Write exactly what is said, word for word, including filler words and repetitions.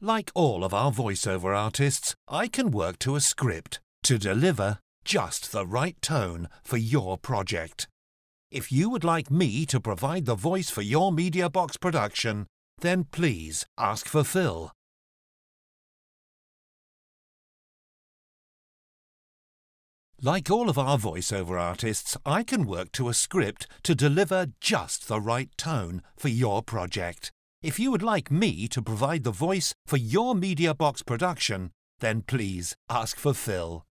Like all of our voiceover artists, I can work to a script to deliver just the right tone for your project. If you would like me to provide the voice for your MediaBox production, then please ask for Phil. Like all of our voiceover artists, I can work to a script to deliver just the right tone for your project. If you would like me to provide the voice for your MediaBox production, then please ask for Phil.